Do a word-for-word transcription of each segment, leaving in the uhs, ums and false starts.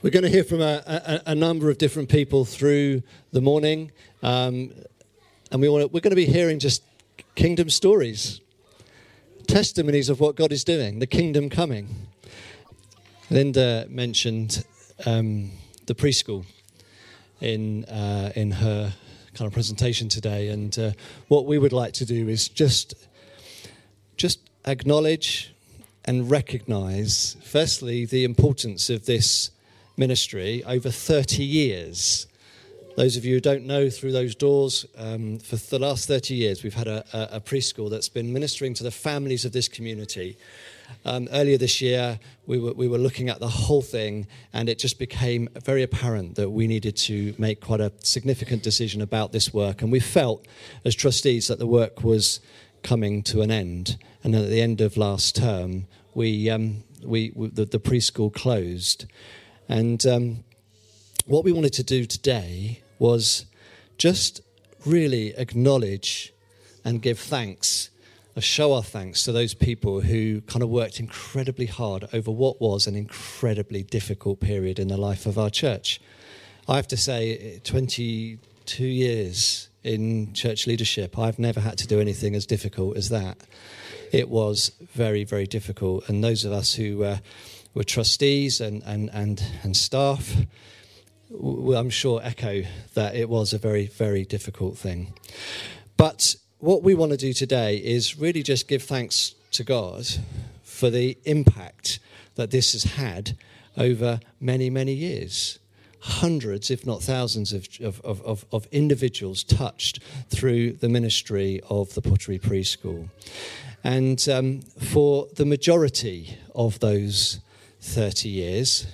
We're going to hear from a, a, a number of different people through the morning, um, and we want to, we're going to be hearing just kingdom stories, testimonies of what God is doing, the kingdom coming. Linda mentioned um, the preschool in uh, in her kind of presentation today, and uh, what we would like to do is just just acknowledge and recognise, firstly, the importance of this ministry over thirty years. Those of you who don't know, through those doors, um, for the last thirty years, we've had a, a, a preschool that's been ministering to the families of this community. Um, earlier this year, we were, we were looking at the whole thing, and it just became very apparent that we needed to make quite a significant decision about this work. And we felt, as trustees, that the work was coming to an end. And then at the end of last term, we, um, we, we the, the preschool closed. And um, what we wanted to do today was just really acknowledge and give thanks, or show our thanks to those people who kind of worked incredibly hard over what was an incredibly difficult period in the life of our church. I have to say, twenty-two years in church leadership, I've never had to do anything as difficult as that. It was very, very difficult. And those of us who uh, were trustees and, and, and, and staff, w- I'm sure echo that it was a very, very difficult thing. But what we want to do today is really just give thanks to God for the impact that this has had over many, many years. Hundreds, if not thousands, of, of, of, of individuals touched through the ministry of the Pottery Preschool. And um, for the majority of those thirty years,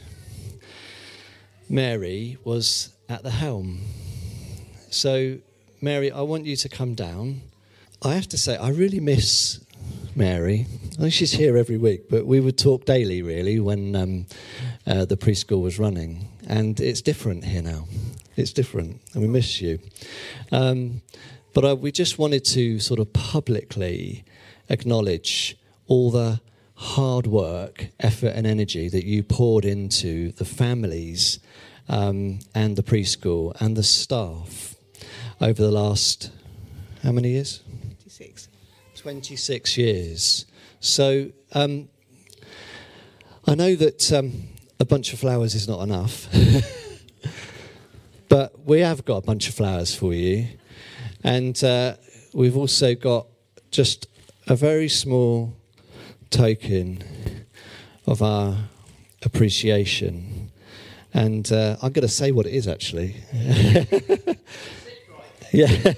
Mary was at the helm. So, Mary, I want you to come down. I have to say, I really miss Mary. I think she's here every week, but we would talk daily, really, when um, uh, the preschool was running. And it's different here now. It's different, and we miss you. Um, but I, we just wanted to sort of publicly acknowledge all the hard work, effort and energy that you poured into the families um, and the preschool and the staff over the last, how many years? twenty-six. twenty-six years. So um, I know that um, a bunch of flowers is not enough, but we have got a bunch of flowers for you. And uh, we've also got just a very small token of our appreciation. And uh, I'm going to say what it is, actually. Yeah.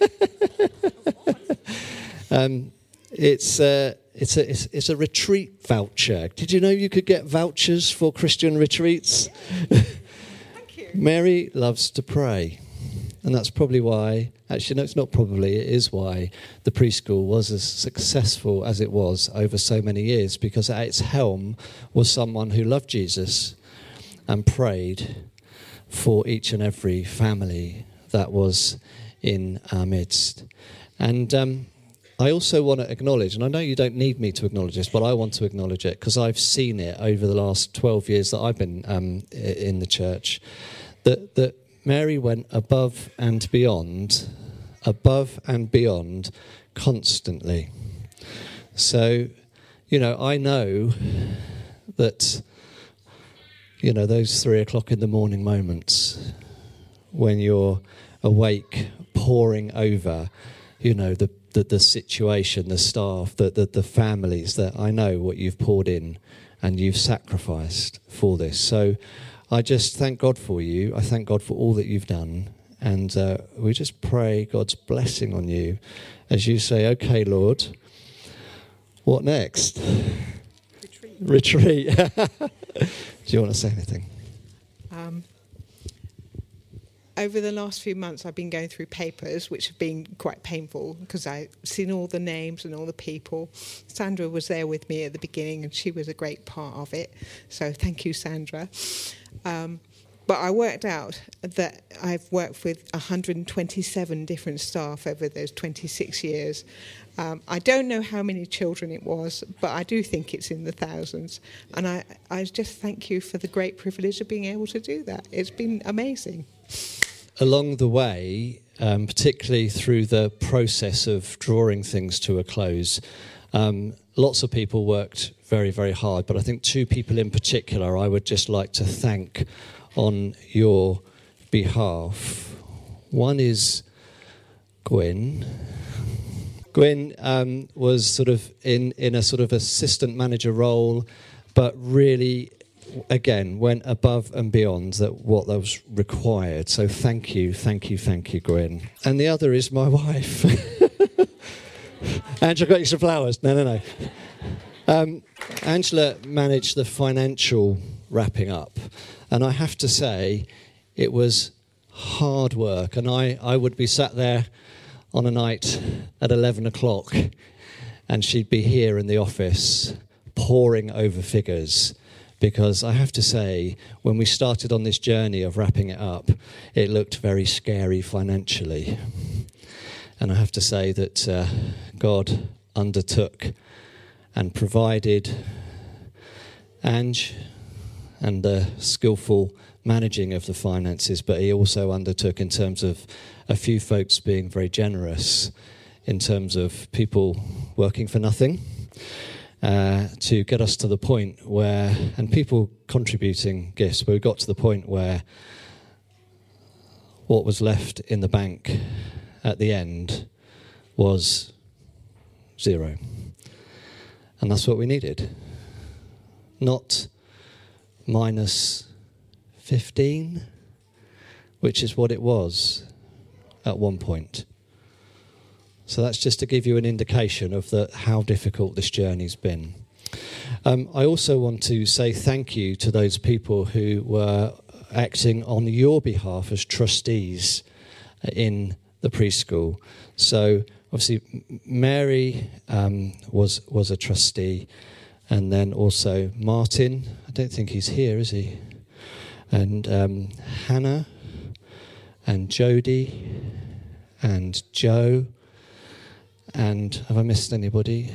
um, it's, uh, it's, a, it's, it's a retreat voucher. Did you know you could get vouchers for Christian retreats? Thank you. Mary loves to pray. And that's probably why, actually, no, it's not probably, it is why the preschool was as successful as it was over so many years, because at its helm was someone who loved Jesus and prayed for each and every family that was in our midst. And um, I also want to acknowledge, and I know you don't need me to acknowledge this, but I want to acknowledge it because I've seen it over the last twelve years that I've been um, in the church, that that Mary went above and beyond, above and beyond, constantly. So, you know, I know that, you know, those three o'clock in the morning moments when you're awake, poring over, you know, the the, the situation, the staff, the, the the families, that I know what you've poured in and you've sacrificed for this. So I just thank God for you. I thank God for all that you've done. And uh, we just pray God's blessing on you as you say, okay, Lord, what next? Retreat. Retreat. Do you want to say anything? Um, over the last few months, I've been going through papers, which have been quite painful because I've seen all the names and all the people. Sandra was there with me at the beginning, and she was a great part of it. So thank you, Sandra. Um, But I worked out that I've worked with one hundred twenty-seven different staff over those twenty-six years. Um, I don't know how many children it was, but I do think it's in the thousands. And I, I just thank you for the great privilege of being able to do that. It's been amazing. Along the way, um, particularly through the process of drawing things to a close, um, lots of people worked very, very hard. But I think two people in particular I would just like to thank on your behalf. One is Gwyn. Gwyn um, was sort of in, in a sort of assistant manager role, but really, again, went above and beyond that what that was required. So thank you, thank you, thank you, Gwyn. And the other is my wife. Angela, got you some flowers? No, no, no. Um, Angela managed the financial wrapping up. And I have to say, it was hard work. And I, I would be sat there on a night at eleven o'clock, and she'd be here in the office poring over figures, because I have to say, when we started on this journey of wrapping it up, it looked very scary financially. And I have to say that uh, God undertook and provided Ange and the skillful managing of the finances, but he also undertook in terms of a few folks being very generous in terms of people working for nothing, uh, to get us to the point where, and people contributing gifts, but we got to the point where what was left in the bank at the end was zero. And that's what we needed. Not minus fifteen, which is what it was at one point. So that's just to give you an indication of the, how difficult this journey's been. Um, I also want to say thank you to those people who were acting on your behalf as trustees in the preschool. So obviously Mary um, was was a trustee, and then also Martin. I don't think he's here, is he? And um, Hannah, and Jody, and Joe, and have I missed anybody?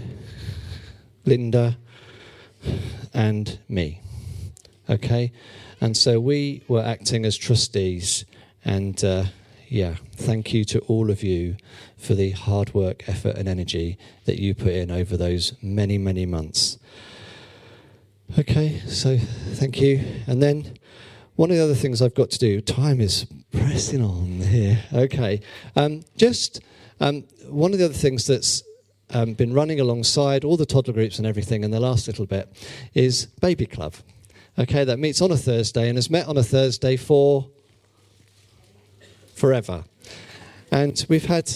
Linda, and me. Okay? And so we were acting as trustees, and uh, yeah, thank you to all of you for the hard work, effort, and energy that you put in over those many, many months. Okay, so thank you. And then one of the other things I've got to do, time is pressing on here. Okay, um, just um, one of the other things that's um, been running alongside all the toddler groups and everything in the last little bit is Baby Club. Okay, that meets on a Thursday and has met on a Thursday for forever. And we've had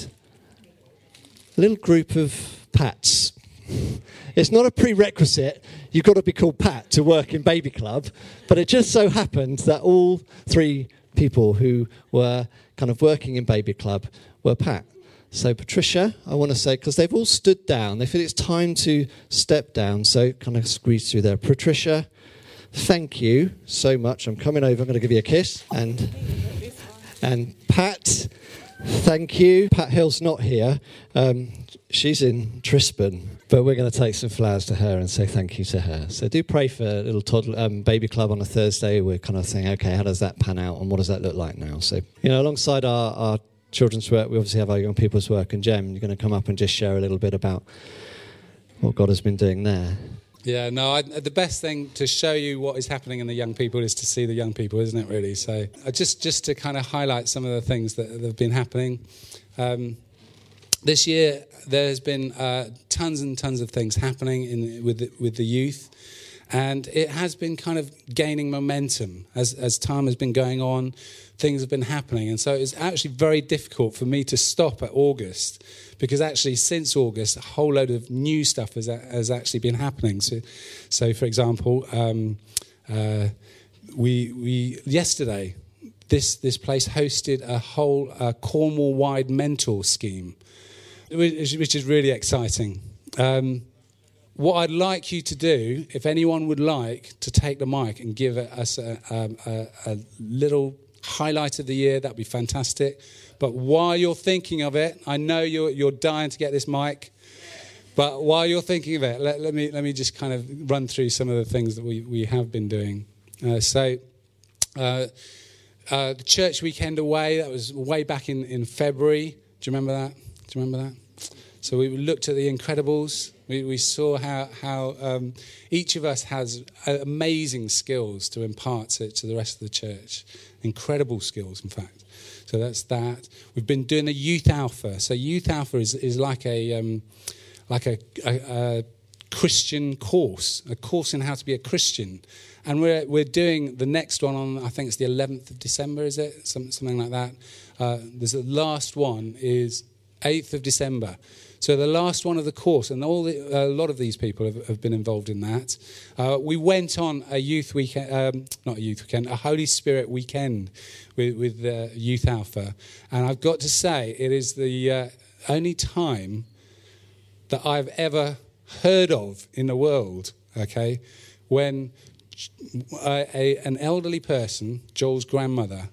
a little group of Pats. It's not a prerequisite, you've got to be called Pat to work in Baby Club, but it just so happened that all three people who were kind of working in Baby Club were Pat. So Patricia, I want to say, because they've all stood down, they feel it's time to step down, so kind of squeeze through there. Patricia, thank you so much. I'm coming over, I'm going to give you a kiss. And, and Pat, thank you. Pat Hill's not here. Um, she's in Trispan. But we're going to take some flowers to her and say thank you to her. So do pray for a little toddler, um, Baby Club on a Thursday. We're kind of saying, okay, how does that pan out and what does that look like now? So, you know, alongside our, our children's work, we obviously have our young people's work. And Jem, you're going to come up and just share a little bit about what God has been doing there. Yeah, no, I, the best thing to show you what is happening in the young people is to see the young people, isn't it, really? So uh, just, just to kind of highlight some of the things that, that have been happening. Um, this year, there has been uh, tons and tons of things happening in, with, the, with the youth. And it has been kind of gaining momentum as, as time has been going on. Things have been happening. And so it's actually very difficult for me to stop at August, because actually since August, a whole load of new stuff has, has actually been happening. So, so for example, um, uh, we we yesterday, this, this place hosted a whole uh, Cornwall-wide mentor scheme, which, which is really exciting. Um, what I'd like you to do, if anyone would like to take the mic and give us a, a, a, a little highlight of the year, that'd be fantastic. But while you're thinking of it, I know you're you're dying to get this mic. But while you're thinking of it, let, let me let me just kind of run through some of the things that we, we have been doing. Uh, so, uh, uh, the church weekend away, that was way back in, in February. Do you remember that? Do you remember that? So we looked at The Incredibles. We, we saw how, how um, each of us has amazing skills to impart to, to the rest of the church. Incredible skills, in fact. So that's that. We've been doing a Youth Alpha. So Youth Alpha is, is like a um, like a, a, a Christian course, a course in how to be a Christian. And we're we're doing the next one on, I think it's the eleventh of December, is it? Some, something like that. Uh, there's the last one is eighth of December. So the last one of the course, and all the, a lot of these people have, have been involved in that. Uh, we went on a youth weekend, um, not a youth weekend, a Holy Spirit weekend with, with uh, Youth Alpha. And I've got to say, it is the uh, only time that I've ever heard of in the world, okay, when a, a, an elderly person, Joel's grandmother,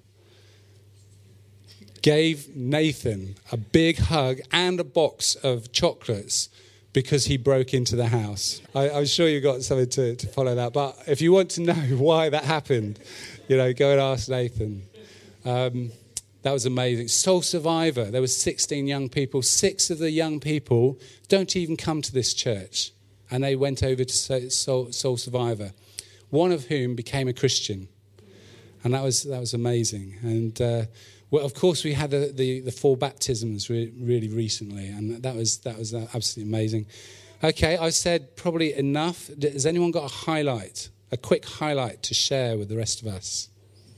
gave Nathan a big hug and a box of chocolates because he broke into the house. I, I'm sure you've got something to, to follow that. But if you want to know why that happened, you know, go and ask Nathan. Um, that was amazing. Soul Survivor. There were sixteen young people. Six of the young people don't even come to this church. And they went over to Soul, Soul Survivor, one of whom became a Christian. And that was that was amazing. And uh, well, of course, we had the, the, the four baptisms re- really recently, and that was that was absolutely amazing. Okay, I've said probably enough. Has anyone got a highlight, a quick highlight to share with the rest of us?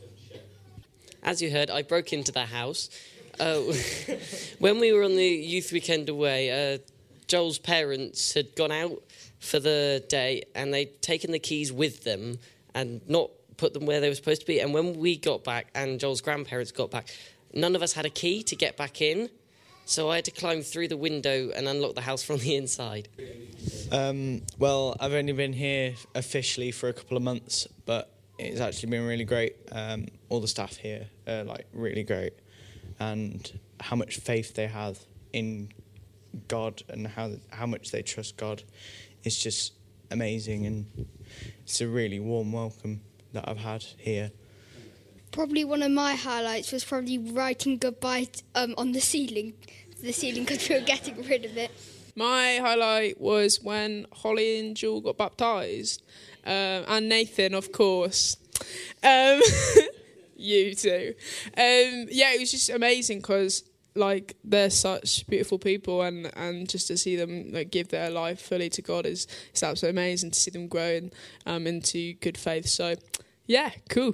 As you heard, I broke into the house. Uh, when we were on the youth weekend away, uh, Joel's parents had gone out for the day, and they'd taken the keys with them and not put them where they were supposed to be. And when we got back and Joel's grandparents got back, none of us had a key to get back in, so I had to climb through the window and unlock the house from the inside. Um, well, I've only been here officially for a couple of months, but it's actually been really great. Um, all the staff here are like really great, and how much faith they have in God and how how much they trust God is just amazing, and it's a really warm welcome that I've had here. Probably one of my highlights was probably writing goodbye t- um, on the ceiling, the ceiling because we were getting rid of it. My highlight was when Holly and Jewel got baptised, um, and Nathan, of course. Um, you too. Um, yeah, it was just amazing because like they're such beautiful people, and, and just to see them like give their life fully to God is is absolutely amazing to see them grow in, um, into good faith. So, yeah, cool.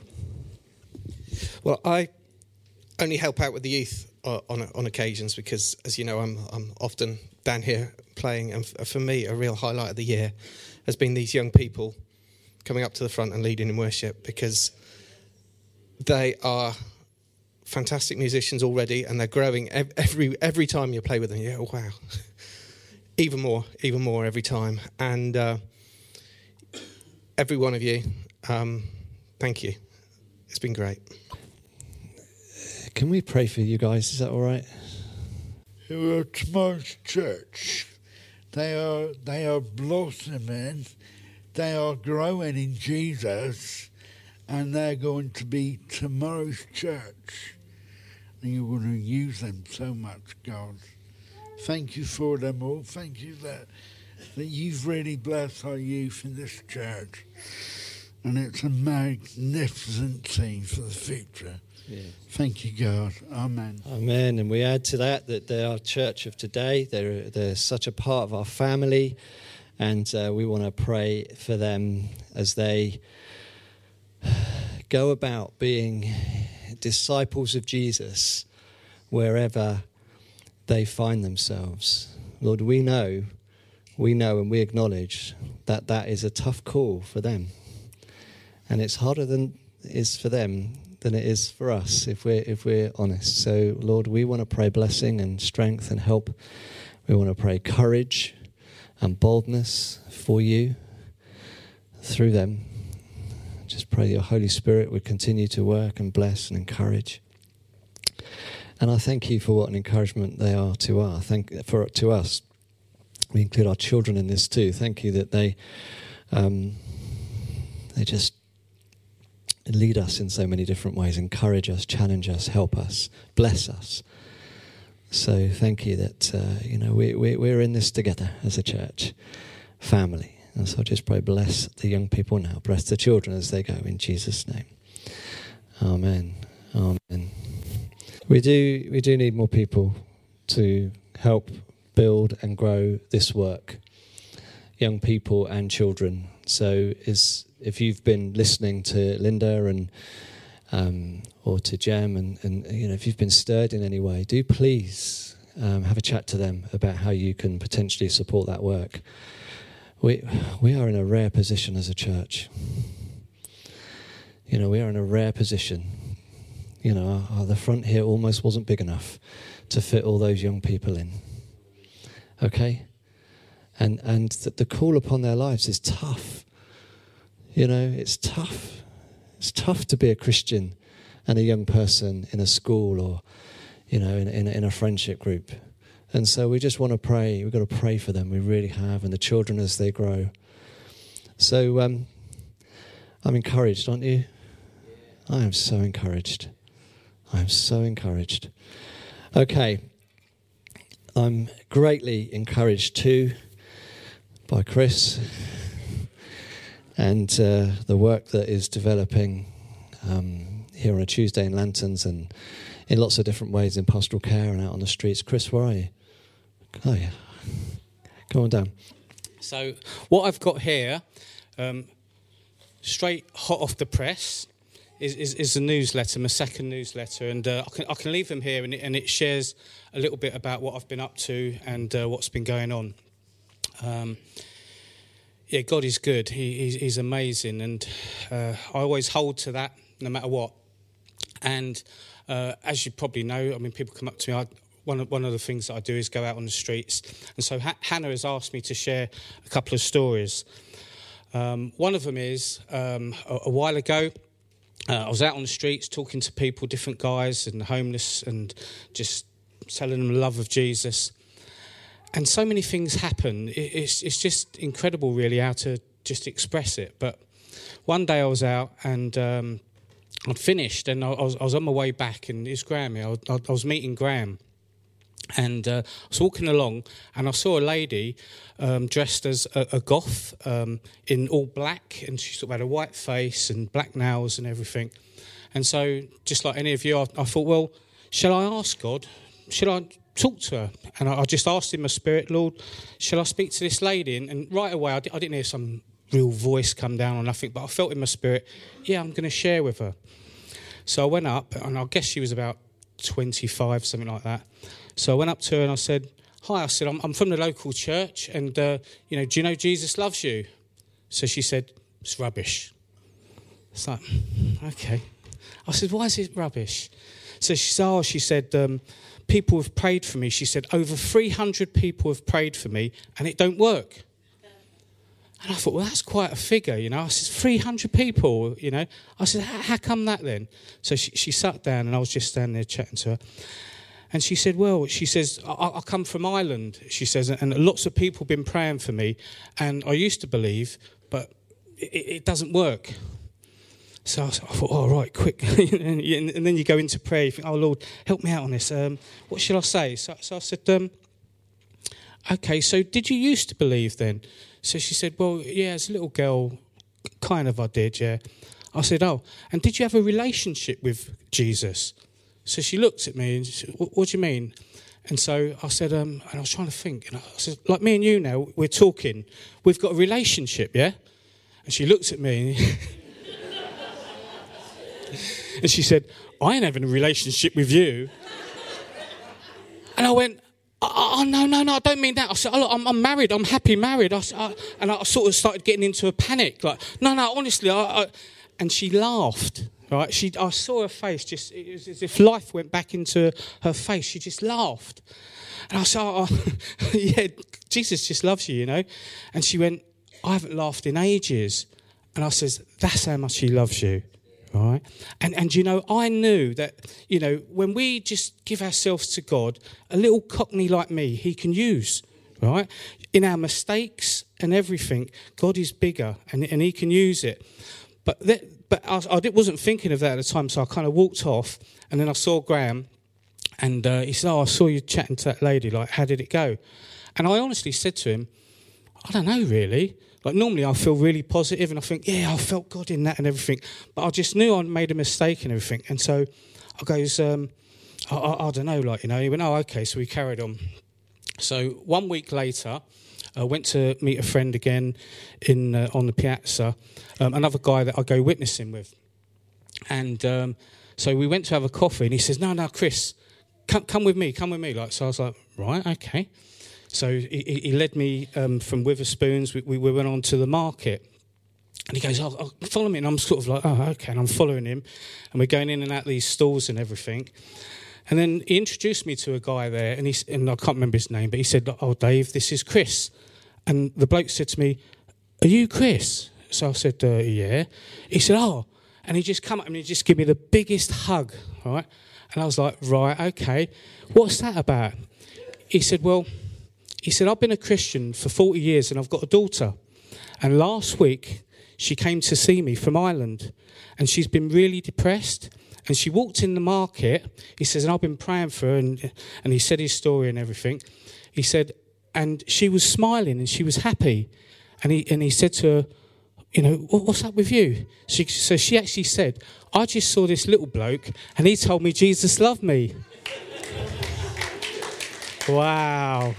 Well, I only help out with the youth uh, on on occasions because, as you know, I'm I'm often down here playing, and f- for me, a real highlight of the year has been these young people coming up to the front and leading in worship, because they are fantastic musicians already, and they're growing every every time you play with them. Yeah, wow, even more, even more every time. And uh, every one of you, um, thank you. It's been great. Can we pray for you guys? Is that all right? Who are tomorrow's church? They are they are blossoming. They are growing in Jesus, and they're going to be tomorrow's church. And you're going to use them so much, God. Thank you for them all. Thank you that that you've really blessed our youth in this church. And it's a magnificent thing for the future. Yeah. Thank you, God. Amen. Amen. And we add to that that they are church of today. They're, they're such a part of our family. And uh, we want to pray for them as they go about being disciples of Jesus wherever they find themselves. Lord, we know, we know and we acknowledge that that is a tough call for them. And it's harder than it is for them than it is for us, if we're if we're honest. So, Lord, we want to pray blessing and strength and help. We want to pray courage and boldness for you through them. Just pray that your Holy Spirit would continue to work and bless and encourage. And I thank you for what an encouragement they are to us. Thank for to us. We include our children in this too. Thank you that they um, they just lead us in so many different ways, encourage us, challenge us, help us, bless us. So thank you that uh, you know we, we we're in this together as a church family. And so I just pray, bless the young people now, bless the children as they go in Jesus' name. Amen. Amen. We do we do need more people to help build and grow this work, young people and children. So is if you've been listening to Linda and um, or to Jem and, and you know if you've been stirred in any way, do please um, have a chat to them about how you can potentially support that work. We we are in a rare position as a church. You know, we are in a rare position. You know, our, our, the front here almost wasn't big enough to fit all those young people in. Okay? And and the, the call upon their lives is tough. You know, it's tough. It's tough to be a Christian and a young person in a school or, you know, in, in, in a friendship group. And so we just want to pray. We've got to pray for them. We really have. And the children as they grow. So um, I'm encouraged, aren't you? I am so encouraged. I am so encouraged. Okay. I'm greatly encouraged too by Chris and uh, the work that is developing um, here on a Tuesday in Lanterns and in lots of different ways in pastoral care and out on the streets. Chris, where are you? Oh, yeah. Come on down. So what I've got here, um, straight hot off the press, is, is, is a newsletter, my second newsletter, and uh, I can I can leave them here, and it, and it shares a little bit about what I've been up to and uh, what's been going on. Um, yeah, God is good. He, he's, he's amazing, and uh, I always hold to that no matter what. And uh, as you probably know, I mean, people come up to me. I, One of, one of the things that I do is go out on the streets. And so ha- Hannah has asked me to share a couple of stories. Um, one of them is, um, a, a while ago, uh, I was out on the streets talking to people, different guys and homeless, and just telling them the love of Jesus. And so many things happen. It, it's, it's just incredible, really, how to just express it. But one day I was out and um, I'd finished, and I was, I was on my way back, and it's Graham here. I, I was meeting Graham. And uh, I was walking along, and I saw a lady um, dressed as a, a goth um, in all black, and she sort of had a white face and black nails and everything. And so, just like any of you, I, I thought, well, shall I ask God? Shall I talk to her? And I, I just asked in my spirit, Lord, shall I speak to this lady? And, and right away, I, di- I didn't hear some real voice come down or nothing, but I felt in my spirit, yeah, I'm going to share with her. So I went up, and I guess she was about twenty-five, something like that. So I went up to her and I said, hi, I said, I'm, I'm from the local church, and, uh, you know, do you know Jesus loves you? So she said, it's rubbish. It's like, okay. I said, why is it rubbish? So she said, oh, she said, um, people have prayed for me. She said, over three hundred people have prayed for me, and it don't work. And I thought, well, that's quite a figure, you know. I said, three hundred people, you know. I said, how come that then? So she, she sat down, and I was just standing there chatting to her. And she said, well, she says, I, I come from Ireland, she says, and lots of people have been praying for me, and I used to believe, but it, it doesn't work. So I, thought, oh, right, quick. and, and then you go into prayer, you think, oh, Lord, help me out on this. Um, what shall I say? So, so I said, um, okay, so did you used to believe then? So she said, well, yeah, as a little girl, kind of I did, yeah. I said, oh, and did you have a relationship with Jesus? So she looked at me and she said, what, what do you mean? And so I said, um, and I was trying to think. And I said, like me and you now, we're talking. We've got a relationship, yeah? And she looked at me and, and she said, I ain't having a relationship with you. And I went, oh, oh, no, no, no, I don't mean that. I said, oh, look, I'm, I'm married. I'm happy married. I, I, and I sort of started getting into a panic. Like, no, no, honestly. I, I, and she laughed. Right, she. I saw her face. Just it was as if life went back into her face. She just laughed, And I said, oh, yeah, Jesus just loves you, you know. And she went, I haven't laughed in ages. And I says, that's how much he loves you, all right? And, and, you know, I knew that, you know, when we just give ourselves to God, a little cockney like me, he can use, right? In our mistakes and everything, God is bigger and, and he can use it. But that, but I, I wasn't thinking of that at the time, so I kind of walked off, and then I saw Graham, and uh, he said, oh, I saw you chatting to that lady, like, how did it go? And I honestly said to him, I don't know, really. Like, normally I feel really positive, and I think, yeah, I felt God in that and everything. But I just knew I'd made a mistake and everything. And so I goes, um, I, I, I don't know, like, you know. He went, oh, okay, so we carried on. So one week later, I went to meet a friend again in uh, on the piazza, um, another guy that I go witnessing with. And um, so we went to have a coffee, and he says, no, no, Chris, come, come with me, come with me. Like, so I was like, right, okay. So he, he led me um, from Witherspoons. We, we went on to the market. And he goes, oh, oh, follow me. And I'm sort of like, oh, okay. And I'm following him. And we're going in and out these stalls and everything. And then he introduced me to a guy there. And, he, and I can't remember his name. But he said, oh, Dave, this is Chris. And the bloke said to me, are you Chris? So I said, uh, yeah. He said, oh. And he just come up and he just gave me the biggest hug, right? And I was like, right, okay. What's that about? He said, well... He said, I've been a Christian for forty years and I've got a daughter. And last week, she came to see me from Ireland. And she's been really depressed. And she walked in the market. He says, and I've been praying for her. And, and he said his story and everything. He said, and she was smiling and she was happy. And he and he said to her, you know, what's up with you? She, so she actually said, I just saw this little bloke and he told me Jesus loved me. Wow.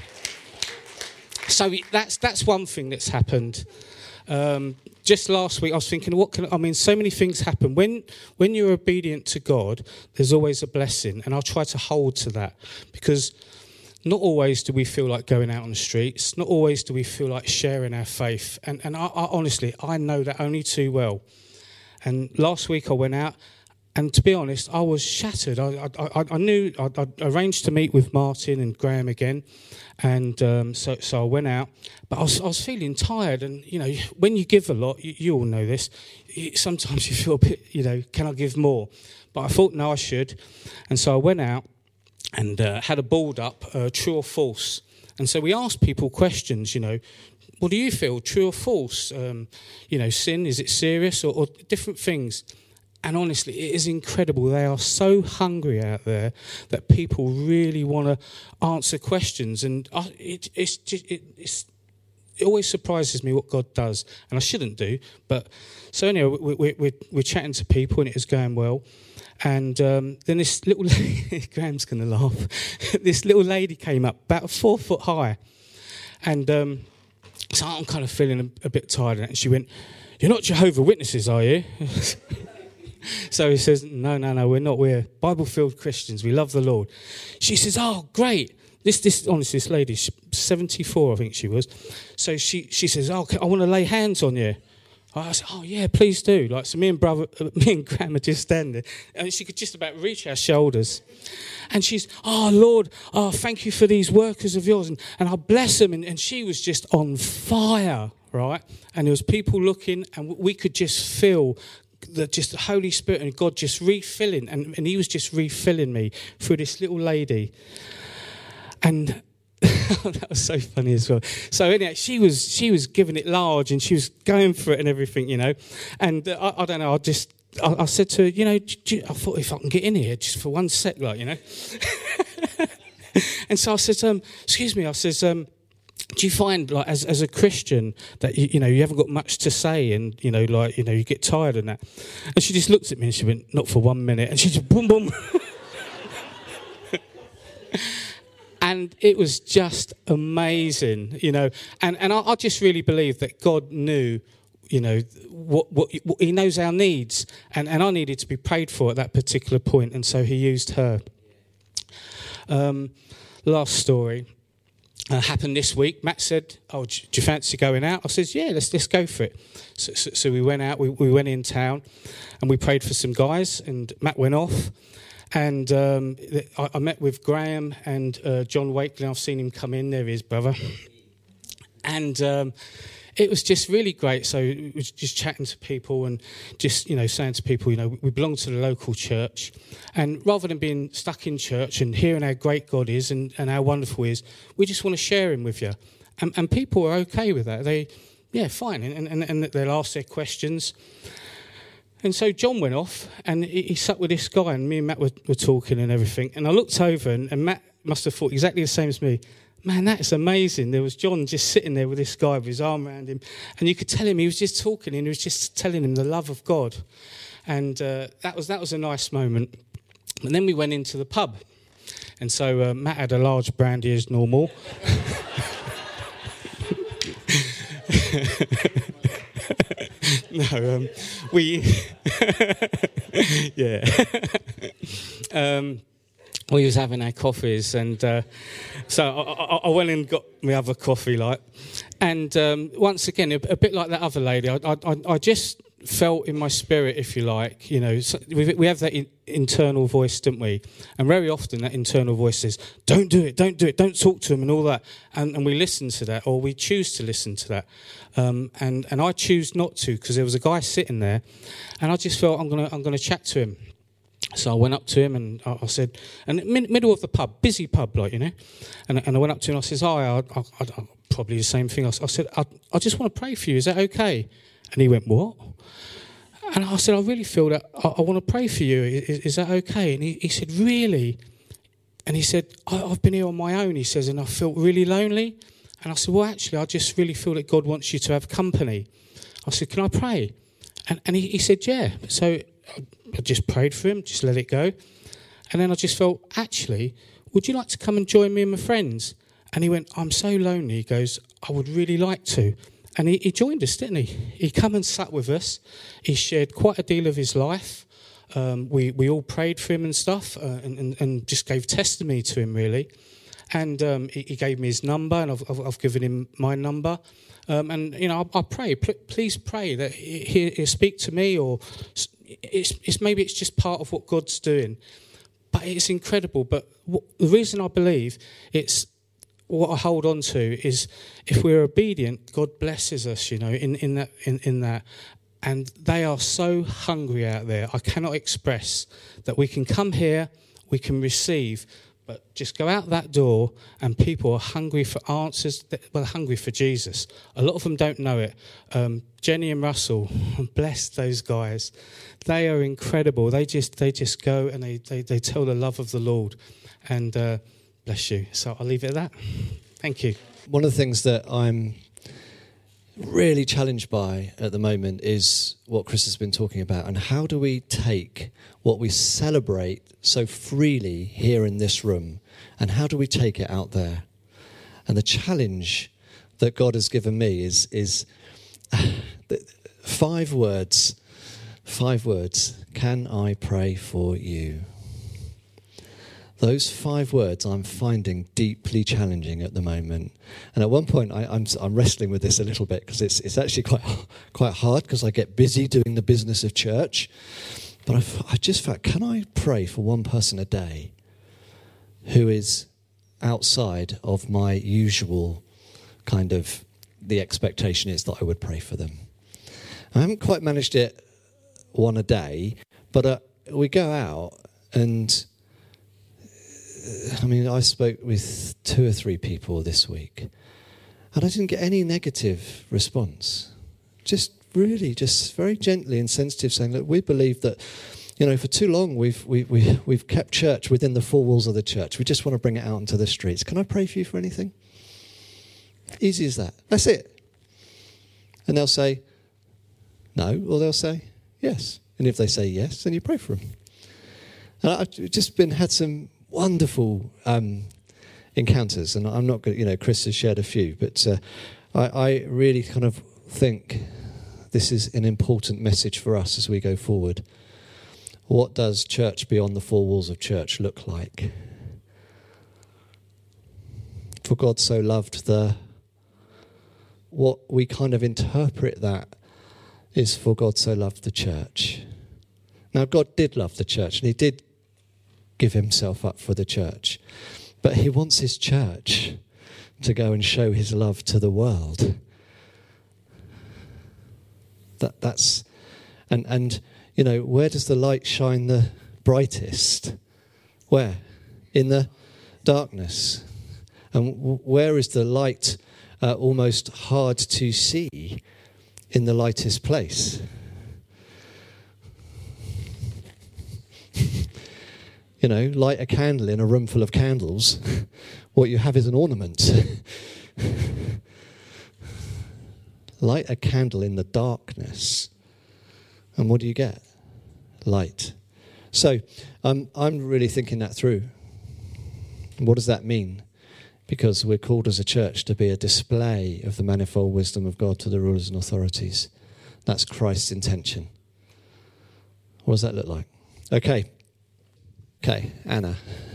So that's that's one thing that's happened. Um, just last week, I was thinking, what can I mean? So many things happen when when you're obedient to God. There's always a blessing, and I'll try to hold to that, because not always do we feel like going out on the streets. Not always do we feel like sharing our faith. And and I, I honestly, I know that only too well. And last week I went out. And to be honest, I was shattered. I, I, I knew I, I arranged to meet with Martin and Graham again, and um, so so I went out. But I was I was feeling tired, and you know, when you give a lot, you, you all know this. Sometimes you feel a bit, you know, can I give more? But I thought no, I should, and so I went out and uh, had a board up, uh, true or false. And so we asked people questions, you know. What do you feel, true or false? Um, you know, sin, is it serious, or, or different things? And honestly, it is incredible. They are so hungry out there that people really want to answer questions. And I, it, it's just, it, it's, it always surprises me what God does. And I shouldn't do. But so anyway, we, we, we're, we're chatting to people and it is going well. And um, then this little lady, Graham's going to laugh, this little lady came up, about four foot high. And um, so I'm kind of feeling a, a bit tired. And she went, you're not Jehovah's Witnesses, are you? So he says, no, no, no, we're not. We're Bible-filled Christians. We love the Lord. She says, oh, great. This, this, honestly, this lady, seventy-four, I think she was. So she, she says, oh, I want to lay hands on you. I said, oh, yeah, please do. Like, so me and brother, me and Graham are just standing there. And she could just about reach our shoulders. And she's, oh, Lord, oh, thank you for these workers of yours. And, and I bless them. And, and she was just on fire, right? And there was people looking, and we could just feel the just the Holy Spirit and God just refilling, and, and he was just refilling me through this little lady. And that was so funny as well. So anyway, she was she was giving it large, and she was going for it and everything, you know. And uh, I, I don't know, I just I, I said to her, you know, I thought if I can get in here just for one sec, like, you know. And so I said, um, excuse me, I says, um, do you find, like, as as a Christian, that you, you know you haven't got much to say, and you know, like, you know, you get tired and that? And she just looked at me and she went, "Not for one minute." And she just boom, boom. And it was just amazing, you know. And and I, I just really believe that God knew, you know, what what, what He knows our needs, and and I needed to be prayed for at that particular point, and so He used her. Um, last story. Uh, happened this week. Matt said, "Oh, do you fancy going out?" I said, "Yeah, let's let's go for it." So, so, so we went out. We, we went in town, and we prayed for some guys. And Matt went off, And um, I, I met with Graham and uh, John Wakeley. I've seen him come in. There he is, brother. And um, it was just really great. So it was just chatting to people and just, you know, saying to people, you know, we belong to the local church. And rather than being stuck in church and hearing how great God is and, and how wonderful he is, we just want to share him with you. And, and people are okay with that. They, yeah, fine. And, and, and they'll ask their questions. And so John went off and he, he sat with this guy and me and Matt were, were talking and everything. And I looked over and, and Matt must have thought exactly the same as me. Man, that's amazing. There was John just sitting there with this guy with his arm around him. And you could tell him he was just talking and he was just telling him the love of God. And uh, that was that was a nice moment. And then we went into the pub. And so uh, Matt had a large brandy as normal. No, um, we, yeah, um, we was having our coffees, and uh, so I, I, I went and got my other coffee, like, and um, once again, a, a bit like that other lady, I, I, I just felt in my spirit, if you like, you know, so we, we have that in, internal voice, don't we? And very often that internal voice says, don't do it, don't do it, don't talk to him and all that. And, and we listen to that, or we choose to listen to that. Um, and, and I choose not to, because there was a guy sitting there and I just felt I'm going to I'm gonna chat to him. So I went up to him and I, I said, and in the middle of the pub, busy pub, like, you know, and, and I went up to him and I said, hi, I, I, I, probably the same thing. I, I said, I, I just want to pray for you, is that okay? And he went, what? And I said, I really feel that I, I want to pray for you. Is, is that okay? And he, he said, really? And he said, I, I've been here on my own, he says, and I felt really lonely. And I said, well, actually, I just really feel that God wants you to have company. I said, can I pray? And, and he, he said, yeah. So I, I just prayed for him, just let it go. And then I just felt, actually, would you like to come and join me and my friends? And he went, I'm so lonely. He goes, I would really like to. And he, he joined us, didn't he? He come and sat with us. He shared quite a deal of his life. Um, we, we all prayed for him and stuff uh, and, and, and just gave testimony to him, really. And um, he, he gave me his number, and I've, I've, I've given him my number. Um, and, you know, I, I pray, P- please pray that he, he'll speak to me, or it's, it's maybe it's just part of what God's doing. But it's incredible. But what, the reason I believe it's what I hold on to is if we're obedient, God blesses us, you know, in, in that in, in that. And they are so hungry out there. I cannot express that we can come here, we can receive, but just go out that door and people are hungry for answers, well, hungry for Jesus. A lot of them don't know it. Um, Jenny and Russell, bless those guys. They are incredible. They just they just go and they, they, they tell the love of the Lord. And uh, bless you. So I'll leave it at that. Thank you. One of the things that I'm really challenged by at the moment is what Chris has been talking about, and how do we take what we celebrate so freely here in this room, and how do we take it out there? And the challenge that God has given me is is five words. Five words. Can I pray for you? Those five words I'm finding deeply challenging at the moment. And at one point, I, I'm, I'm wrestling with this a little bit, because it's, it's actually quite quite hard, because I get busy doing the business of church. But I've, I just felt, can I pray for one person a day who is outside of my usual kind of, the expectation is that I would pray for them. I haven't quite managed it one a day, but uh, we go out and... I mean, I spoke with two or three people this week, and I didn't get any negative response. Just really, just very gently and sensitive, saying, look, we believe that, you know, for too long we've we, we, we've kept church within the four walls of the church. We just want to bring it out into the streets. Can I pray for you for anything? Easy as that. That's it. And they'll say no, or they'll say yes. And if they say yes, then you pray for them. And I've just been had some wonderful um, encounters, and I'm not going to, you know, Chris has shared a few, but uh, I, I really kind of think this is an important message for us as we go forward. What does church beyond the four walls of church look like? For God so loved the, what we kind of interpret that is, for God so loved the church. Now, God did love the church, and he did give himself up for the church. But he wants his church to go and show his love to the world. That that's and and you know, where does the light shine the brightest? Where? In the darkness. And w- where is the light uh, almost hard to see? In the lightest place. You know, light a candle in a room full of candles. What you have is an ornament. Light a candle in the darkness. And what do you get? Light. So um, I'm really thinking that through. What does that mean? Because we're called as a church to be a display of the manifold wisdom of God to the rulers and authorities. That's Christ's intention. What does that look like? Okay. Okay, Anna.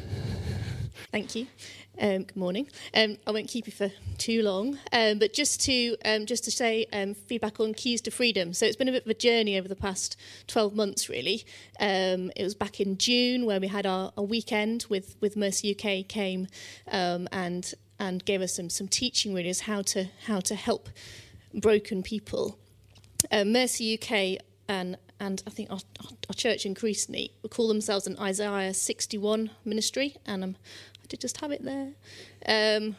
Thank you. Um, good morning. Um, I won't keep you for too long, um, but just to um, just to say um, feedback on Keys to Freedom. So it's been a bit of a journey over the past twelve months, really. Um, it was back in June where we had our, our weekend with, with Mercy U K came um, and and gave us some some teaching really as how to how to help broken people. Uh, Mercy U K and and I think our, our church increasingly call themselves an Isaiah sixty-one ministry, and um, I did just have it there. Um,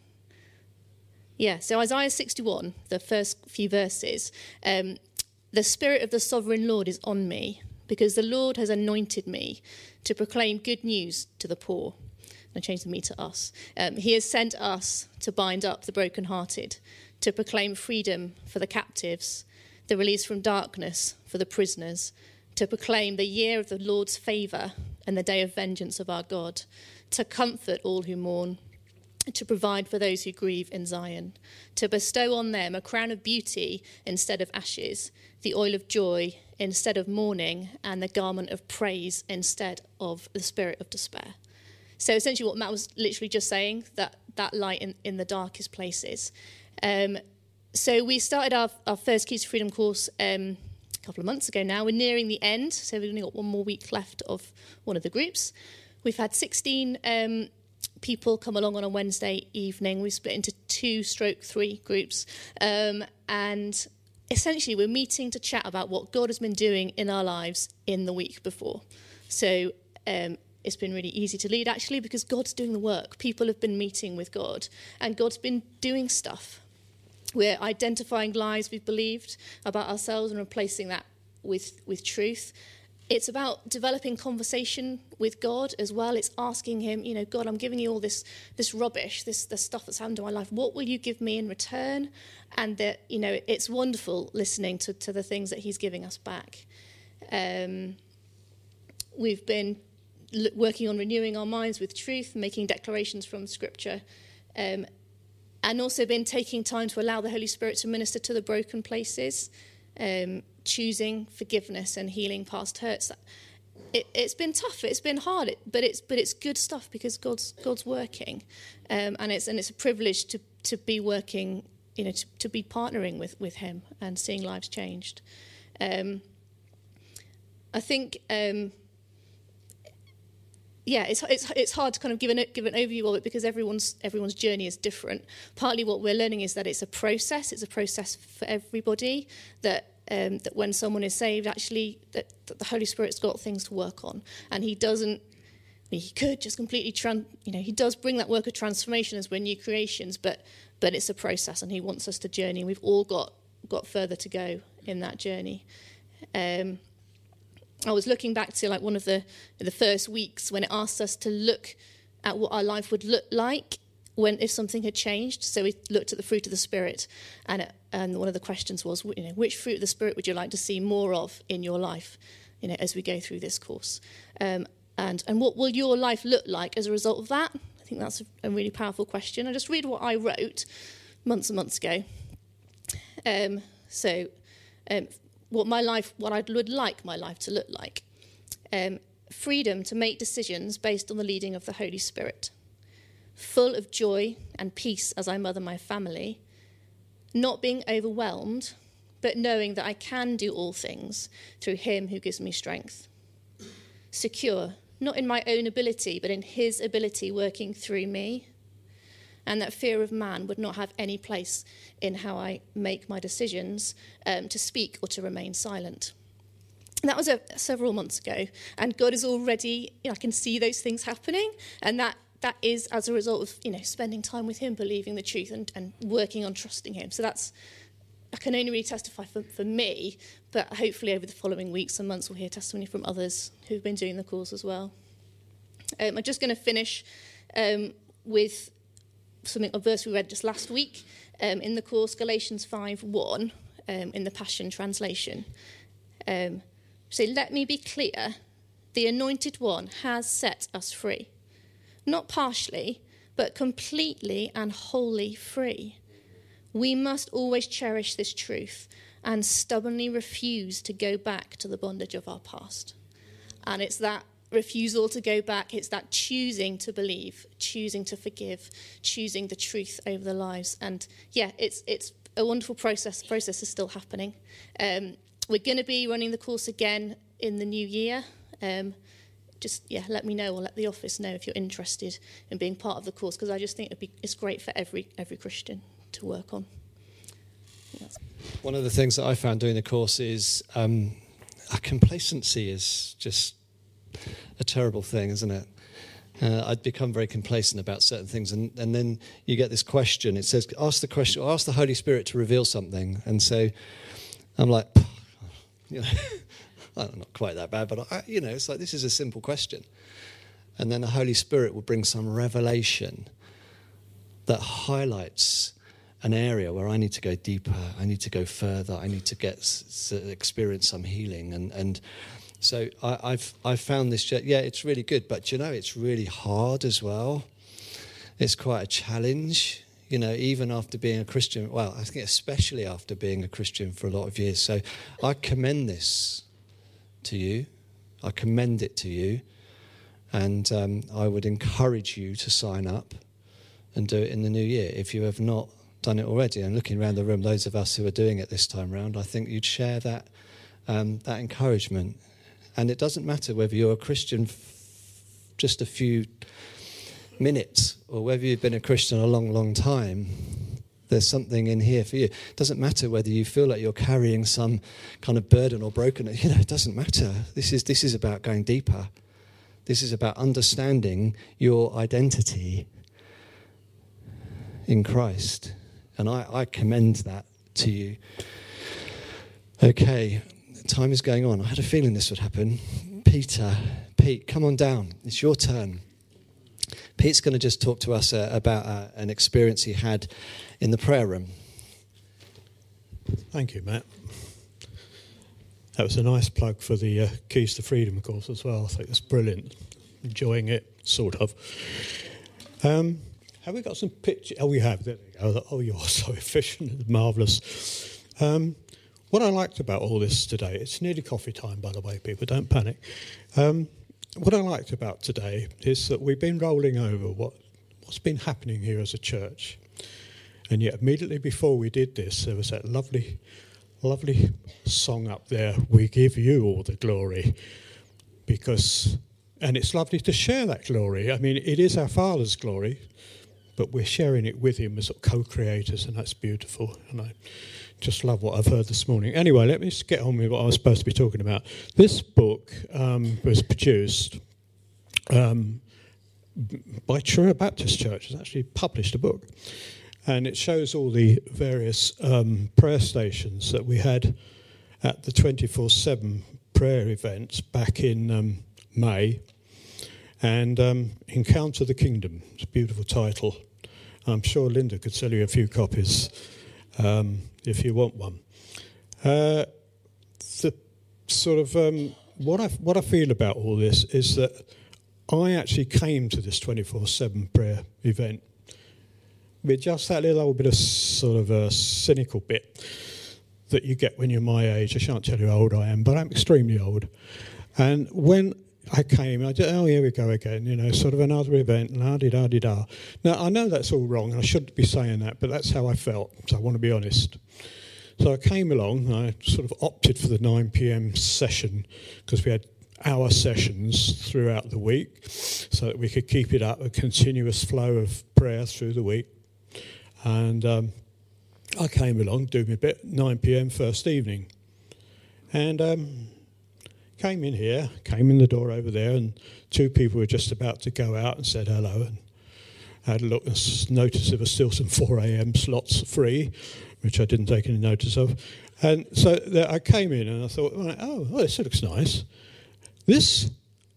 yeah, so Isaiah sixty-one, the first few verses. Um, the Spirit of the Sovereign Lord is on me, because the Lord has anointed me to proclaim good news to the poor. I changed the me to us. Um, he has sent us to bind up the brokenhearted, to proclaim freedom for the captives, the release from darkness for the prisoners, to proclaim the year of the Lord's favour and the day of vengeance of our God, to comfort all who mourn, to provide for those who grieve in Zion, to bestow on them a crown of beauty instead of ashes, the oil of joy instead of mourning, and the garment of praise instead of the spirit of despair. So essentially what Matt was literally just saying, that, that light in, in the darkest places. Um, so we started our, our first Keys to Freedom course um, a couple of months ago now. We're nearing the end, so we've only got one more week left of one of the groups. We've had sixteen um, people come along on a Wednesday evening. We've split into two stroke three groups. Um, and essentially we're meeting to chat about what God has been doing in our lives in the week before. So um, it's been really easy to lead, actually, because God's doing the work. People have been meeting with God, and God's been doing stuff. We're identifying lies we've believed about ourselves and replacing that with, with truth. It's about developing conversation with God as well. It's asking him, you know, God, I'm giving you all this this rubbish, this this stuff that's happened to my life. What will you give me in return? And that, you know, it's wonderful listening to, to the things that he's giving us back. Um, we've been l- working on renewing our minds with truth, making declarations from Scripture, um, and also been taking time to allow the Holy Spirit to minister to the broken places, um, choosing forgiveness and healing past hurts. It, it's been tough. It's been hard, it, but it's but it's good stuff because God's God's working, um, and it's and it's a privilege to to be working, you know, to, to be partnering with, with Him and seeing lives changed. Um, I think, um, yeah, it's it's it's hard to kind of give an give an overview of it because everyone's everyone's journey is different. Partly what we're learning is that it's a process. It's a process for everybody. That. Um, that when someone is saved, actually, that, that the Holy Spirit's got things to work on, and He doesn't. I mean, He could just completely, tran- you know, He does bring that work of transformation as we're new creations, but but it's a process, and He wants us to journey. We've all got got further to go in that journey. Um, I was looking back to like one of the the first weeks when it asked us to look at what our life would look like when if something had changed. So we looked at the fruit of the Spirit, and it, and one of the questions was, you know, which fruit of the Spirit would you like to see more of in your life, you know, as we go through this course, um, and and what will your life look like as a result of that? I think that's a, a really powerful question. I just read what I wrote months and months ago. Um, so, um, what my life, what I would like my life to look like, um, freedom to make decisions based on the leading of the Holy Spirit. Full of joy and peace as I mother my family, not being overwhelmed, but knowing that I can do all things through Him who gives me strength. Secure, not in my own ability, but in his ability working through me. And that fear of man would not have any place in how I make my decisions um, to speak or to remain silent. That was a, several months ago, and God is already, you know, I can see those things happening, and that, that is as a result of, you know, spending time with him, believing the truth, and, and working on trusting him. So that's, I can only really testify for, for me, but hopefully over the following weeks and months we'll hear testimony from others who've been doing the course as well. Um, I'm just going to finish um, with something, a verse we read just last week um, in the course, Galatians five one, um, in the Passion Translation. Um, so let me be clear, the Anointed One has set us free. Not partially, but completely and wholly free. We must always cherish this truth and stubbornly refuse to go back to the bondage of our past. And it's that refusal to go back, it's that choosing to believe, choosing to forgive, choosing the truth over the lives. And yeah, it's it's a wonderful process. The process is still happening. Um, we're going to be running the course again in the new year. Um, just, yeah, let me know or let the office know if you're interested in being part of the course, because I just think it'd be, it's great for every every Christian to work on. Yes. One of the things that I found doing the course is um, our complacency is just a terrible thing, isn't it? Uh, I'd become very complacent about certain things, and, and then you get this question. It says, ask the question, or ask the Holy Spirit to reveal something. And so I'm like, you know, I'm not quite that bad, but I, you know, it's like, this is a simple question. And then the Holy Spirit will bring some revelation that highlights an area where I need to go deeper, I need to go further, I need to get s- experience some healing, and and so I, I've I've found this. Yeah, it's really good, but you know, it's really hard as well. It's quite a challenge, you know, even after being a Christian. Well, I think especially after being a Christian for a lot of years. So I commend this to you. I commend it to you, and um, I would encourage you to sign up and do it in the new year if you have not done it already. And looking around the room, those of us who are doing it this time round, I think you'd share that um, that encouragement. And it doesn't matter whether you're a Christian f- just a few minutes or whether you've been a Christian a long, long time. There's something in here for you. It doesn't matter whether you feel like you're carrying some kind of burden or brokenness. You know, it doesn't matter. This is this is about going deeper. This is about understanding your identity in Christ. And I, I commend that to you. Okay, time is going on. I had a feeling this would happen. Peter, Pete, come on down. It's your turn. Pete's going to just talk to us uh, about uh, an experience he had in the prayer room. Thank you, Matt. That was a nice plug for the uh, Keys to Freedom course as well. I think it's brilliant. Enjoying it, sort of. Um, have we got some pictures? Oh, we have. There we go. Oh, you're so efficient. Marvellous. Um, what I liked about all this today, it's nearly coffee time, by the way, people, don't panic. Um, what I liked about today is that we've been rolling over what, what's been happening here as a church. And yet immediately before we did this, there was that lovely, lovely song up there, "We give you all the glory." Because, and it's lovely to share that glory. I mean, it is our Father's glory, but we're sharing it with him as co-creators, and that's beautiful. And I just love what I've heard this morning. Anyway, let me just get on with what I was supposed to be talking about. This book um, was produced um, by Truro Baptist Church. It's actually published a book. And it shows all the various um, prayer stations that we had at the twenty-four seven prayer events back in um, May. And um, Encounter the Kingdom. It's a beautiful title. I'm sure Linda could sell you a few copies um, if you want one. Uh, the sort of um, what I what I feel about all this is that I actually came to this twenty-four seven prayer event with just that little bit of sort of a cynical bit that you get when you're my age. I shan't tell you how old I am, but I'm extremely old. And when I came, I did, oh, here we go again, you know, sort of another event, la-di-da-di-da. Now, I know that's all wrong, and I shouldn't be saying that, but that's how I felt, so I want to be honest. So I came along, and I sort of opted for the nine p.m. session, because we had hour sessions throughout the week so that we could keep it up, a continuous flow of prayer through the week. And um, I came along, doing my bit, nine p.m. first evening. And um, came in here, came in the door over there, and two people were just about to go out and said hello. And had a look and noticed there were still some four a.m. slots free, which I didn't take any notice of. And so there I came in and I thought, oh, well, this looks nice. This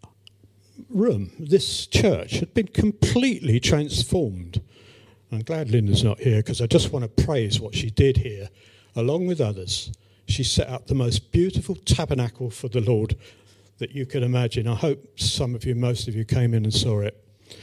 room, this church, had been completely transformed. I'm glad Linda's not here because I just want to praise what she did here, along with others. She set up the most beautiful tabernacle for the Lord that you can imagine. I hope some of you, most of you, came in and saw it.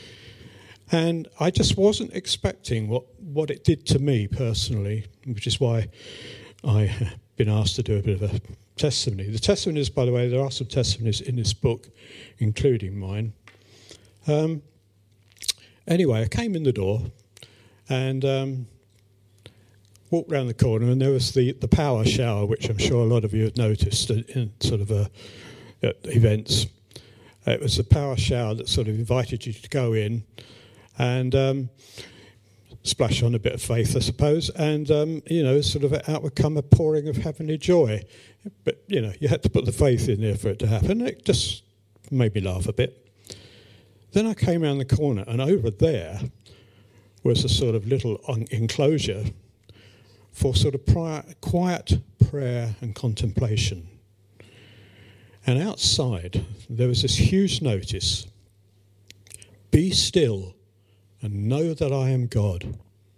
And I just wasn't expecting what, what it did to me personally, which is why I've been asked to do a bit of a testimony. The testimonies, by the way, there are some testimonies in this book, including mine. Um, anyway, I came in the door and um, walked round the corner, and there was the, the power shower, which I'm sure a lot of you have noticed in sort of a, at events. It was the power shower that sort of invited you to go in and um, splash on a bit of faith, I suppose, and, um, you know, sort of out would come a pouring of heavenly joy. But, you know, you had to put the faith in there for it to happen. It just made me laugh a bit. Then I came around the corner, and over there was a sort of little enclosure for sort of prior, quiet prayer and contemplation. And outside, there was this huge notice, "Be still and know that I am God."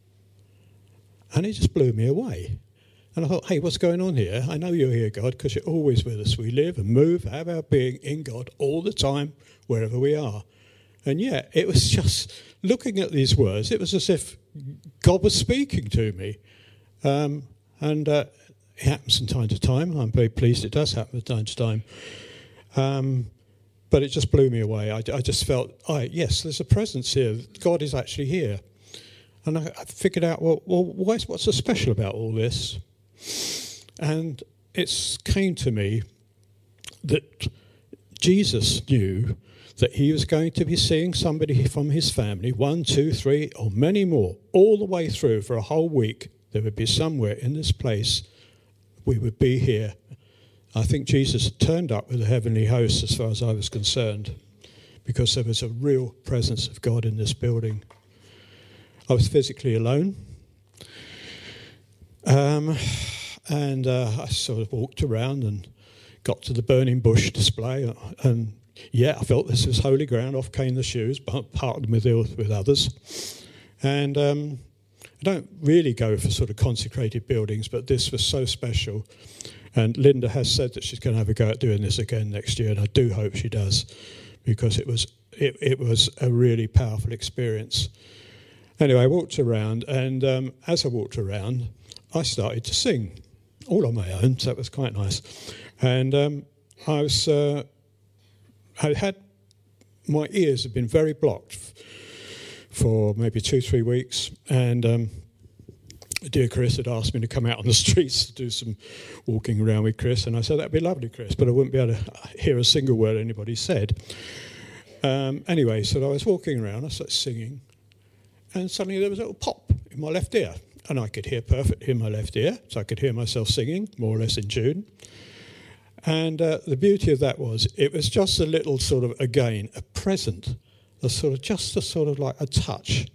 And it just blew me away. And I thought, hey, what's going on here? I know you're here, God, because you're always with us. We live and move, have our being in God all the time, wherever we are. And yet, it was just, looking at these words, it was as if God was speaking to me. Um, and uh, it happens from time to time. I'm very pleased it does happen from time to time. Um, but it just blew me away. I, I just felt, oh, yes, there's a presence here. God is actually here. And I, I figured out, well, well what's, what's so special about all this? And it came to me that Jesus knew that he was going to be seeing somebody from his family, one, two, three, or many more, all the way through for a whole week. There would be somewhere in this place we would be here. I think Jesus turned up with a heavenly host as far as I was concerned, because there was a real presence of God in this building. I was physically alone. Um, and uh, I sort of walked around and got to the burning bush display. And yeah, I felt this was holy ground. Off came the shoes, but parked them with, with others. And um, I don't really go for sort of consecrated buildings, but this was so special. And Linda has said that she's going to have a go at doing this again next year, and I do hope she does, because it was it, it was a really powerful experience. Anyway, I walked around, and um, as I walked around, I started to sing, all on my own, so it was quite nice. And um, I was, uh, I had, my ears had been very blocked f- for maybe two, three weeks, and um, dear Chris had asked me to come out on the streets to do some walking around with Chris, and I said, that'd be lovely, Chris, but I wouldn't be able to hear a single word anybody said. Um, anyway, so I was walking around, I started singing, and suddenly there was a little pop in my left ear. And I could hear perfectly in my left ear, so I could hear myself singing, more or less in tune. And uh, the beauty of that was, it was just a little sort of, again, a present, a sort of, just a sort of like a touch.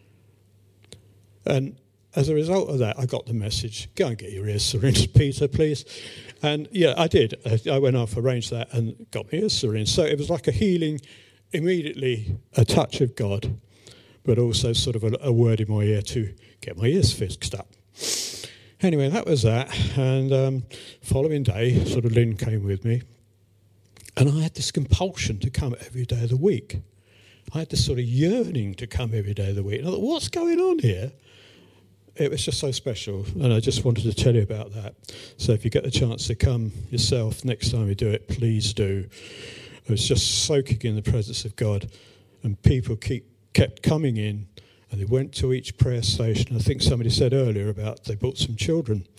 And as a result of that, I got the message, go and get your ears syringed, Peter, please. And yeah, I did. I went off, arranged that, and got my ears syringed. So it was like a healing, immediately a touch of God, but also sort of a, a word in my ear to get my ears fixed up. Anyway, that was that. And um, following day, sort of Lynn came with me. And I had this compulsion to come every day of the week. I had this sort of yearning to come every day of the week. And I thought, what's going on here? It was just so special. And I just wanted to tell you about that. So if you get the chance to come yourself next time you do it, please do. I was just soaking in the presence of God. And people keep kept coming in, and they went to each prayer station. I think somebody said earlier about they brought some children,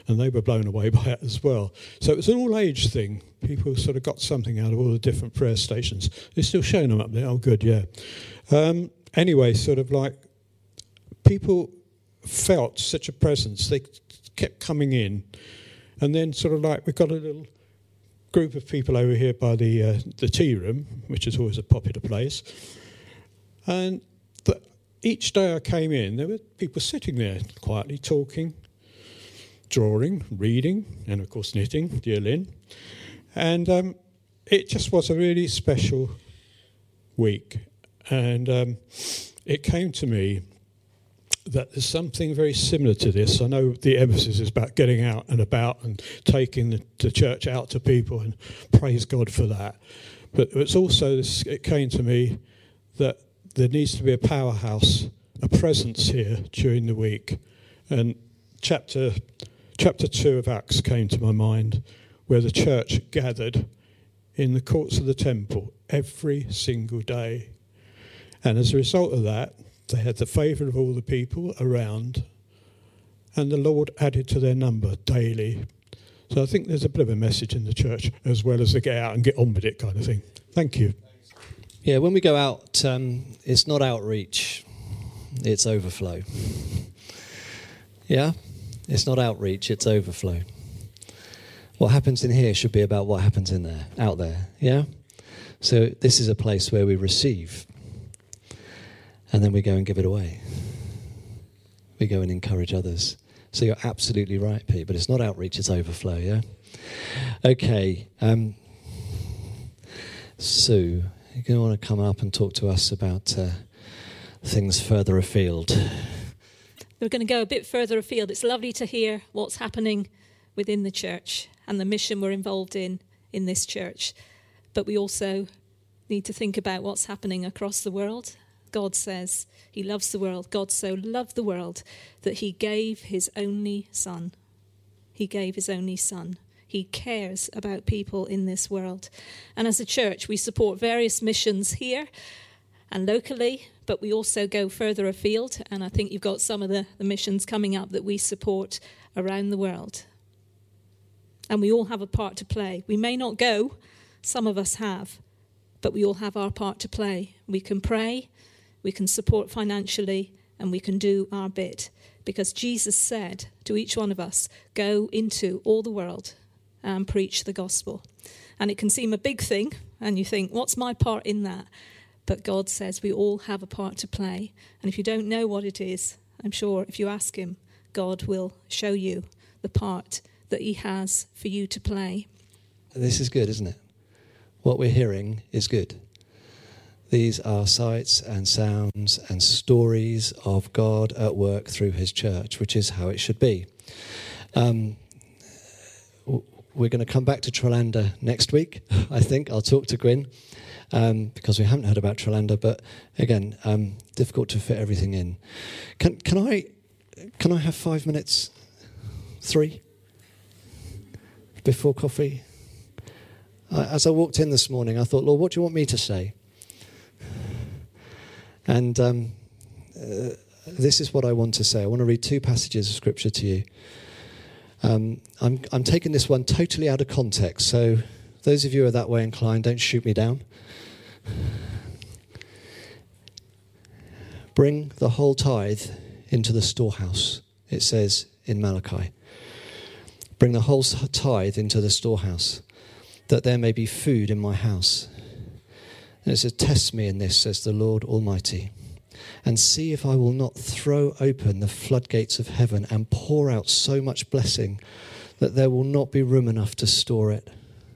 and they were blown away by it as well. So it was an all-age thing. People sort of got something out of all the different prayer stations. They're still showing them up there. Oh, good, yeah. Um, anyway, sort of like people felt such a presence. They kept coming in, and then sort of like we've got a little group of people over here by the uh, the tea room, which is always a popular place. And the, each day I came in, there were people sitting there quietly talking, drawing, reading, and of course knitting, dear Lynn. And um, it just was a really special week. And um, it came to me that there's something very similar to this. I know the emphasis is about getting out and about and taking the, the church out to people, and praise God for that. But it's also, this, it came to me that there needs to be a powerhouse, a presence here during the week. And chapter chapter two of Acts came to my mind, where the church gathered in the courts of the temple every single day. And as a result of that, they had the favour of all the people around, and the Lord added to their number daily. So I think there's a bit of a message in the church, as well as the get out and get on with it kind of thing. Thank you. Yeah, when we go out, um, it's not outreach, it's overflow. Yeah? It's not outreach, it's overflow. What happens in here should be about what happens in there, out there. Yeah? So this is a place where we receive, and then we go and give it away. We go and encourage others. So you're absolutely right, Pete, but it's not outreach, it's overflow, yeah? Okay. Um, Sue, you're going to want to come up and talk to us about uh, things further afield. We're going to go a bit further afield. It's lovely to hear what's happening within the church and the mission we're involved in in this church. But we also need to think about what's happening across the world. God says he loves the world. God so loved the world that he gave his only son. He gave his only son. He cares about people in this world. And as a church, we support various missions here and locally, but we also go further afield. And I think you've got some of the, the missions coming up that we support around the world. And we all have a part to play. We may not go, some of us have, but we all have our part to play. We can pray, we can support financially, and we can do our bit. Because Jesus said to each one of us, go into all the world and preach the gospel. And it can seem a big thing, and you think, what's my part in that? But God says we all have a part to play. And if you don't know what it is, I'm sure if you ask him, God will show you the part that he has for you to play. This is good, isn't it? What we're hearing is good. These are sights and sounds and stories of God at work through his church, which is how it should be. Um, we're going to come back to Trelander next week, I think. I'll talk to Gwyn, um, because we haven't heard about Trelander, but again, um, difficult to fit everything in. Can, can I can I have five minutes? Three? Before coffee? I, as I walked in this morning, I thought, Lord, what do you want me to say? And um, uh, this is what I want to say. I want to read two passages of Scripture to you. Um, I'm, I'm taking this one totally out of context, so those of you who are that way inclined, don't shoot me down. Bring the whole tithe into the storehouse, it says in Malachi. Bring the whole tithe into the storehouse, that there may be food in my house. And it says, test me in this, says the Lord Almighty, and see if I will not throw open the floodgates of heaven and pour out so much blessing that there will not be room enough to store it.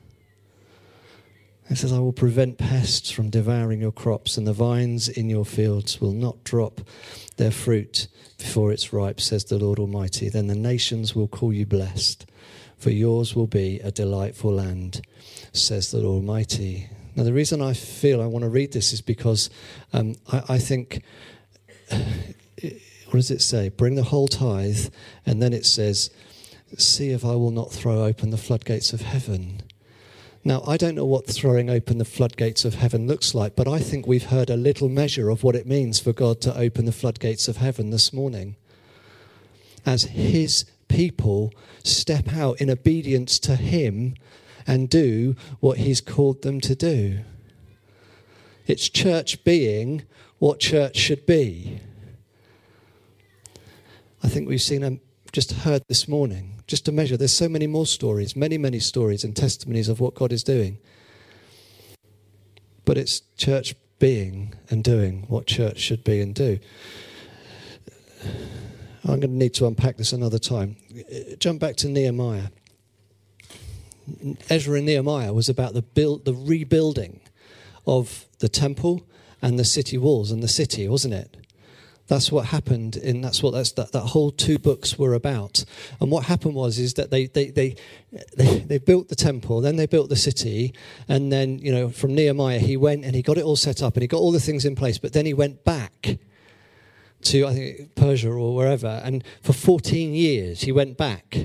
It says, I will prevent pests from devouring your crops, and the vines in your fields will not drop their fruit before it's ripe, says the Lord Almighty. Then the nations will call you blessed, for yours will be a delightful land, says the Lord Almighty. Now, the reason I feel I want to read this is because um, I, I think, what does it say? Bring the whole tithe, and then it says, see if I will not throw open the floodgates of heaven. Now, I don't know what throwing open the floodgates of heaven looks like, but I think we've heard a little measure of what it means for God to open the floodgates of heaven this morning. As his people step out in obedience to him and do what he's called them to do. It's church being what church should be. I think we've seen and just heard this morning, just to measure, there's so many more stories, many, many stories and testimonies of what God is doing. But it's church being and doing what church should be and do. I'm going to need to unpack this another time. Jump back to Nehemiah. Ezra and Nehemiah was about the build, the rebuilding of the temple and the city walls and the city, wasn't it? That's what happened in, that's what that's, that, that whole two books were about. And what happened was is that they, they, they, they, they built the temple, then they built the city, and then, you know, from Nehemiah, he went and he got it all set up and he got all the things in place, but then he went back to, I think, Persia or wherever, and for fourteen years he went back.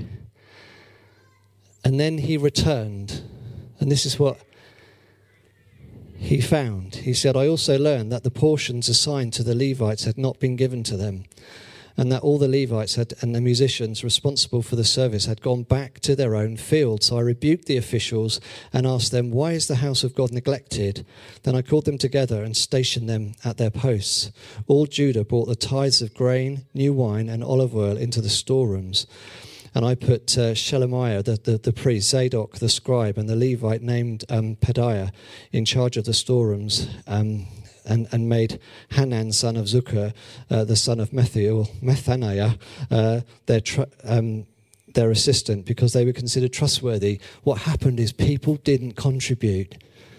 And then he returned, and this is what he found. He said, I also learned that the portions assigned to the Levites had not been given to them, and that all the Levites had, and the musicians responsible for the service had gone back to their own field. So I rebuked the officials and asked them, why is the house of God neglected? Then I called them together and stationed them at their posts. All Judah brought the tithes of grain, new wine, and olive oil into the storerooms. And I put uh, Shelemiah, the, the, the priest, Zadok, the scribe, and the Levite named um, Pedaiah in charge of the storerooms, um, and, and made Hanan, son of Zuccur, uh, the son of Methiel, Methaniah, uh, their, tr- um, their assistant, because they were considered trustworthy. What happened is people didn't contribute.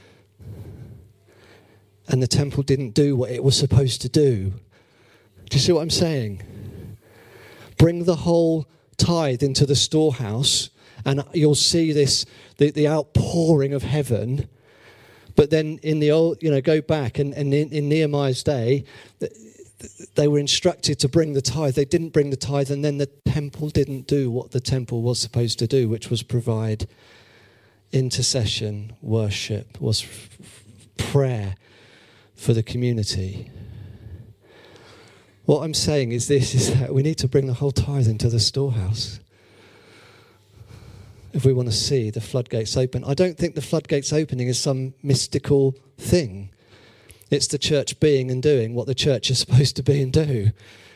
And the temple didn't do what it was supposed to do. Do you see what I'm saying? Bring the whole tithe into the storehouse and you'll see this the, the outpouring of heaven. But then in the old, you know, go back and, and in, in Nehemiah's day, they were instructed to bring the tithe. They didn't bring the tithe, and then the temple didn't do what the temple was supposed to do, which was provide intercession, worship, was prayer for the community. What I'm saying is this, is that we need to bring the whole tithe into the storehouse if we want to see the floodgates open. I don't think the floodgates opening is some mystical thing. It's the church being and doing what the church is supposed to be and do.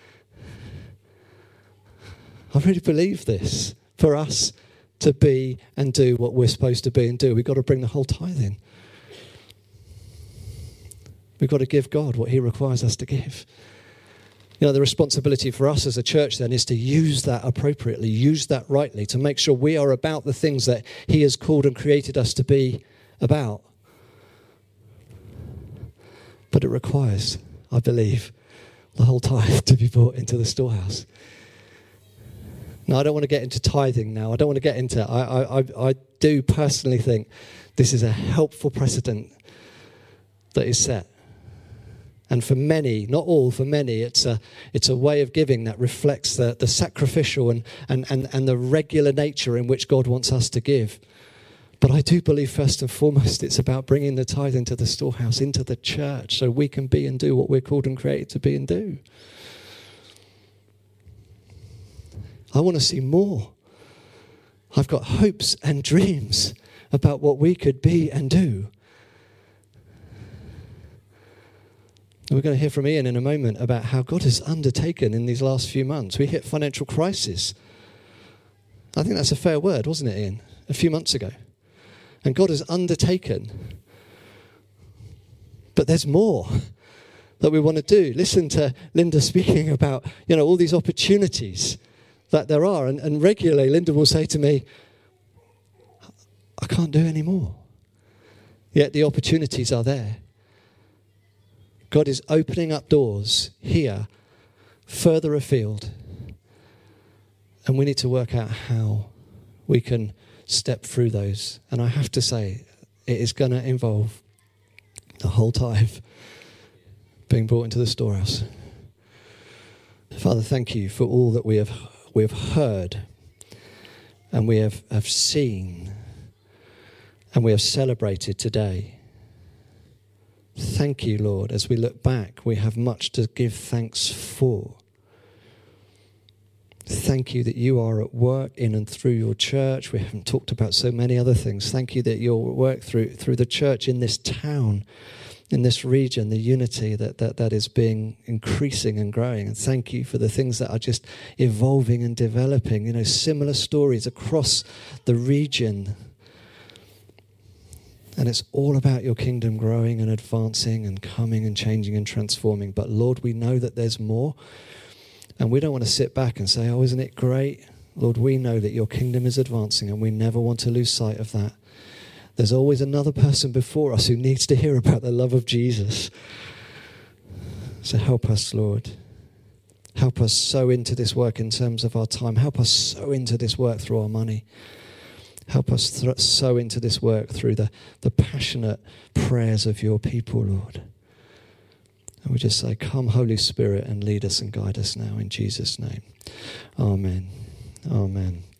I really believe this. For us to be and do what we're supposed to be and do, we've got to bring the whole tithe in. We've got to give God what he requires us to give. You know, the responsibility for us as a church then is to use that appropriately, use that rightly, to make sure we are about the things that he has called and created us to be about. But it requires, I believe, the whole tithe to be brought into the storehouse. Now, I don't want to get into tithing now. I don't want to get into it. I, I, I do personally think this is a helpful precedent that is set. And for many, not all, for many, it's a it's a way of giving that reflects the, the sacrificial and, and, and, and the regular nature in which God wants us to give. But I do believe first and foremost it's about bringing the tithe into the storehouse, into the church, so we can be and do what we're called and created to be and do. I want to see more. I've got hopes and dreams about what we could be and do. We're going to hear from Ian in a moment about how God has undertaken in these last few months. We hit financial crisis. I think that's a fair word, wasn't it, Ian? A few months ago. And God has undertaken. But there's more that we want to do. Listen to Linda speaking about, you know, all these opportunities that there are. And, and regularly, Linda will say to me, I can't do any more. Yet the opportunities are there. God is opening up doors here, further afield. And we need to work out how we can step through those. And I have to say, it is going to involve the whole tithe being brought into the storehouse. Father, thank you for all that we have we have heard and we have, have seen and we have celebrated today. Thank you, Lord. As we look back, we have much to give thanks for. Thank you that you are at work in and through your church. We haven't talked about so many other things. Thank you that you're at work through through the church in this town, in this region, the unity that, that, that is being increasing and growing. And thank you for the things that are just evolving and developing, you know, similar stories across the region. And it's all about your kingdom growing and advancing and coming and changing and transforming. But Lord, we know that there's more. And we don't want to sit back and say, oh, isn't it great? Lord, we know that your kingdom is advancing and we never want to lose sight of that. There's always another person before us who needs to hear about the love of Jesus. So help us, Lord. Help us sow into this work in terms of our time. Help us sow into this work through our money. Help us th- sow into this work through the, the passionate prayers of your people, Lord. And we just say, come, Holy Spirit, and lead us and guide us now in Jesus' name. Amen. Amen.